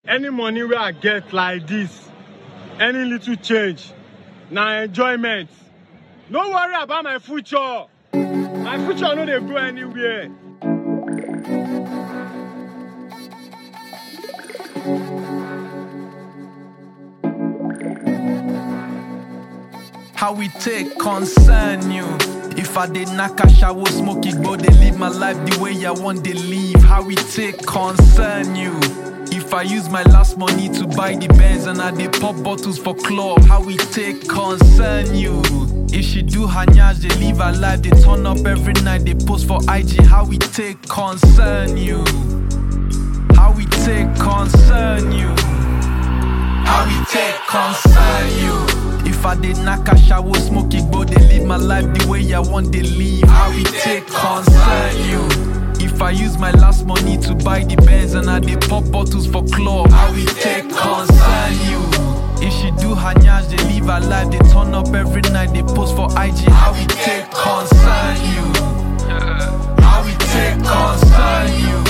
Any money where I get like this, any little change, now enjoyment. No worry about my future. My future no dey go anywhere. How we take concern you. If I did not cash, I would smoke it, but they live my life the way I want to live. How we take concern you. If I use my last money to buy the Benz and I dey pop bottles for club, how we take concern you. If she do her nyash, they live her life, they turn up every night, they post for IG, how we take concern you. How we take concern you. How we take concern you. If I did not cash, I would smoke it, but they live my life the way I want to live. How we take concern you. If I use my last money to buy the Benz and I dey pop bottles for club, how we take concern you. If she do her nyash, they live her life, they turn up every night, they post for IG, how we take concern you. How we take concern you.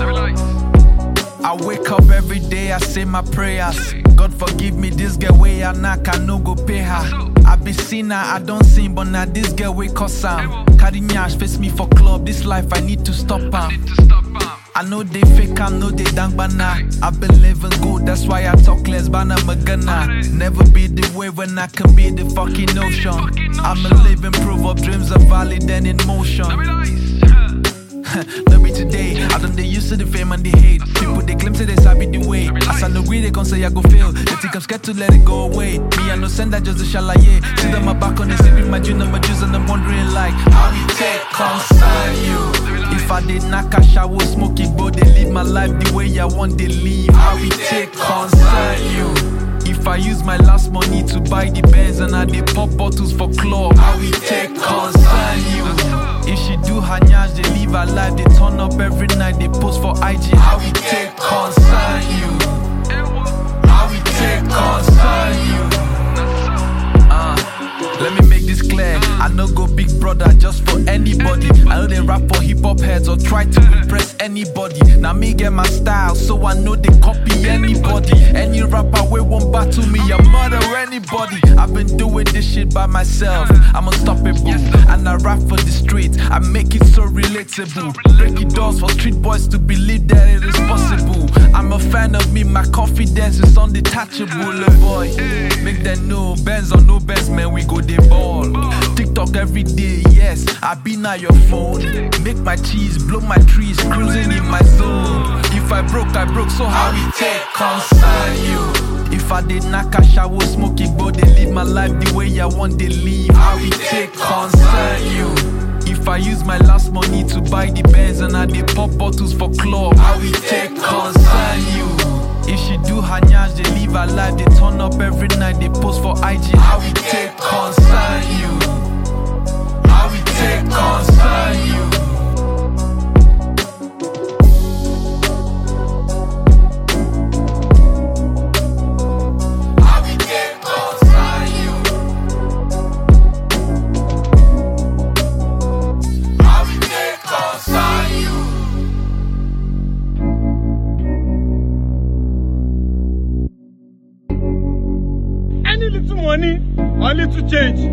I wake up every day, I say my prayers. God forgive me, this girl way I knock, I no go pay her. I be seen her, I don't sing, but now this girl way cause am. Carry nyash, face me for club, this life I need to stop am. I know they fake, I know they dang bana. I believe in good, that's why I talk less, bana magana. Never be the way when I can be the fucking ocean. I'm a living proof of dreams are valid and in motion. No be today, I don't they used to the fame and the hate. People they claim say they sabi the way. As I know agree, they gon' say I go fail. They think I'm scared to let it go away. Me I no send that just a shalaye. See them my back on the sipping my juice and my juice and I'm wondering like how we take concern you. If I did not cash, I would smoke it, but they live my life the way I want to live. How we take concern you. If I use my last money to buy the Benz and I dey pop bottles for club, how we take concern you. If she do her nyash, they live her life, they turn up every night, they post for IG, how we take concern you. How we take concern you. Let me make this clear, I no go big brother just for anybody. I know they rap for hip hop heads or try to impress anybody. Now me get my style, so I know they copy anybody. Any rapper we won't battle me, I murder anybody. I've been doing this shit by myself, I'm unstoppable. And I rap for the streets, I make it so relatable. Breaking doors for street boys to believe that it is possible. I'm a fan of me, my confidence is undetachable. Boy, make them know, Benz or no Benz, man, we go the ball. TikTok every day, yes, I be now your phone. Make my cheese, blow my trees, cruising in my zone. If I broke, so how we take concern you. If I did not cash, I would smoke it, but they live my life the way I want to live. How we take concern you. If I use my last money to buy the Benz and I dey pop bottles for club, how we take concern you. If she do her nyash, they live her life, they turn up every night, they post for IG, how we take concern you. How we take concern you. How we take concern you. How we take concern you. Any little money or little change,